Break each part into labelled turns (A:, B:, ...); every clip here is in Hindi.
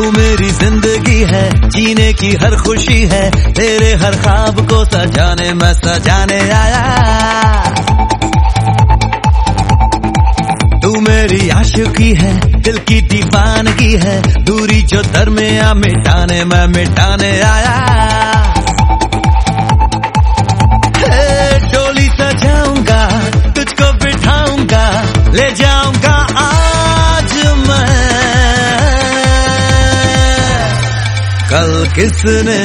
A: तू मेरी जिंदगी है, जीने की हर खुशी है, तेरे हर ख्वाब को सजाने मैं सजाने आया। तू मेरी आशिकी है, दिल की दीवानगी है, दूरी जो दरमियां मिटाने मैं मिटाने आया। डोली सजाऊंगा, तुझको बिठाऊंगा, ले जाऊंगा आज मैं। कल किसने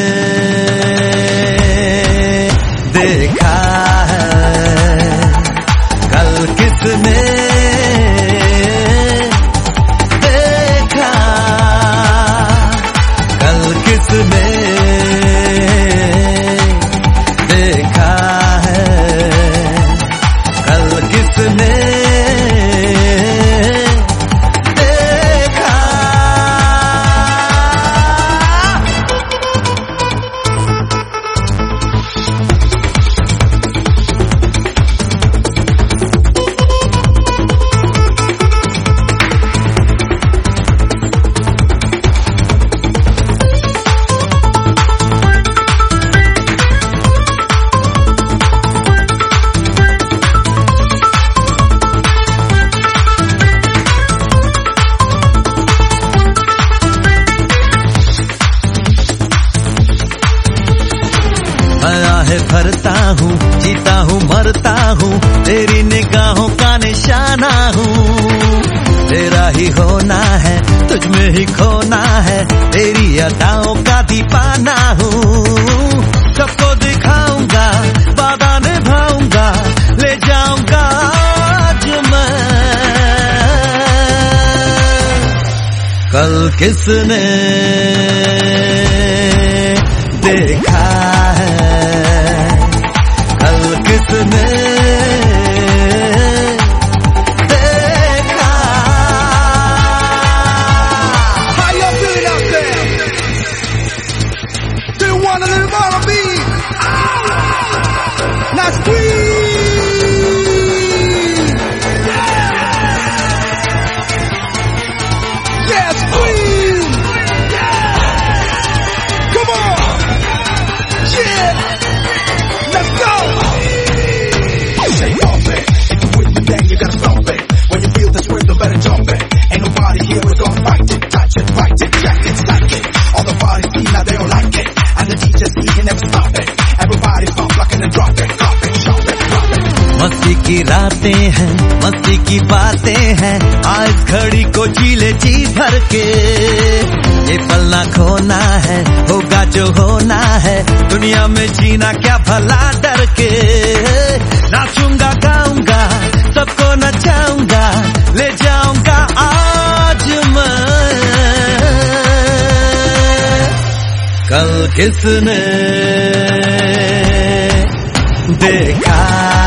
A: देखा है, कल किसने देखा, कल किसने देखा है, कल किसने भरता हूँ, जीता हूँ, मरता हूँ, तेरी निगाहों का निशाना हूँ। तेरा ही होना है, तुझ में ही खोना है, तेरी अदाओं का दीवाना हूँ। सबको दिखाऊंगा, वादा निभाऊंगा, ले जाऊंगा आज मैं। कल किसने देखा है, कल किसने देखा।
B: How you feeling out there? Do you want a little more of me? Now squeeze. Yeah, squeeze. Come on. Yeah. Let's go! Say bump it. If you with me, then you gotta stomp it. When you feel this rhythm, better jump it. Ain't nobody here who's gonna fight it, touch it, fight it, jack it, stack it. All the parties see now they don't like it, and the DJ see can never stop it. Everybody pump like and drop it, drop it, drop it, drop it.
A: मस्ती की रातें हैं, मस्ती की बातें हैं, आज घड़ी को जी ले जी भर के। ये पल ना खोना है, होगा जो होना है, दुनिया में जीना क्या भला डर के। नाचूंगा गाऊंगा, सबको नचाऊंगा, ले जाऊंगा आज मैं। कल किसने देखा